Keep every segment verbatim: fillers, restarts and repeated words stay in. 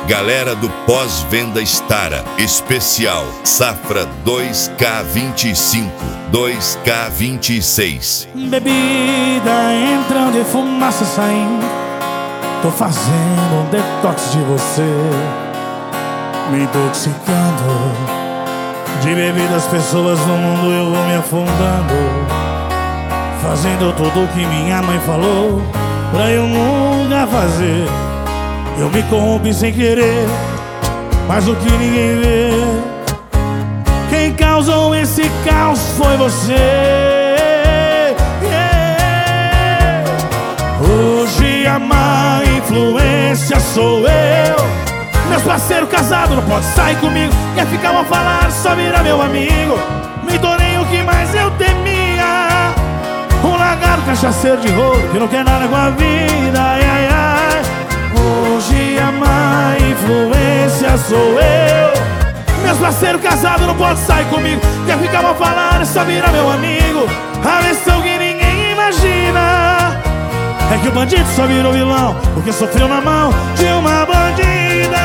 Galera do Pós-Venda Stara, especial Safra dois K vinte e cinco, dois K vinte e seis. Bebida entrando e fumaça saindo, tô fazendo um detox de você, me intoxicando. De bebida as pessoas no mundo eu vou me afundando, fazendo tudo o que minha mãe falou pra eu nunca fazer. Eu me corrompi sem querer, mas o que ninguém vê, quem causou esse caos foi você. Yeah. Hoje a má influência sou eu. Meus parceiros casados não podem sair comigo, quer ficar mal falar, só vira meu amigo. Me tornei o que mais eu temia, um lagarto cachaceiro de rolo que não quer nada com a vida. Ai, ai, ai. Hoje a má influência sou eu. Meus parceiros casados não podem sair comigo, quer ficar mal falar, só vira meu amigo. A versão que ninguém imagina é que o bandido só virou vilão porque sofreu na mão de uma bandida.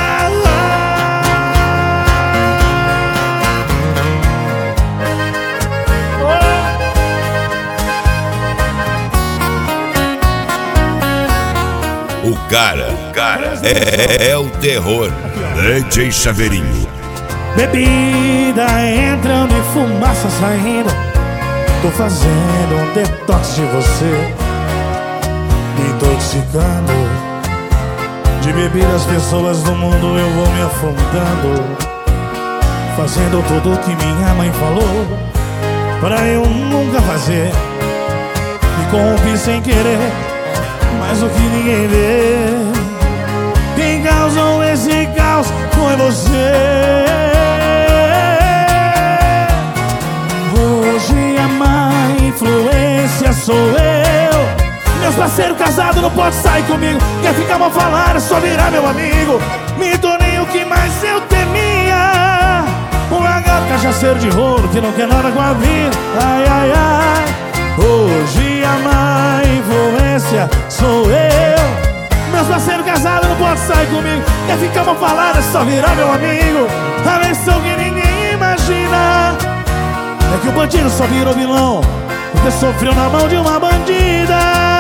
O cara, o cara é, é o terror. D J Chaveirinho. Bebida entrando e fumaça saindo, tô fazendo um detox de você, me intoxicando. De bebida as pessoas do mundo eu vou me afundando, fazendo tudo o que minha mãe falou pra eu nunca fazer. Me corrompi sem querer, mas o que ninguém vê, quem causou esse caos foi você. Hoje a má influência sou eu. Meus parceiros casados não podem sair comigo, quer ficar mal falar, é só virar meu amigo. Me tornei o que mais eu temia, um lagarto cachaceiro de rolo que não quer nada com a vida. Ai, ai, ai. Hoje a má influência sou eu. Meus parceiros casados não podem sair comigo, quer ficar mal falado, é só virar meu amigo. A versão que ninguém imagina é que o bandido só virou vilão porque sofreu na mão de uma bandida.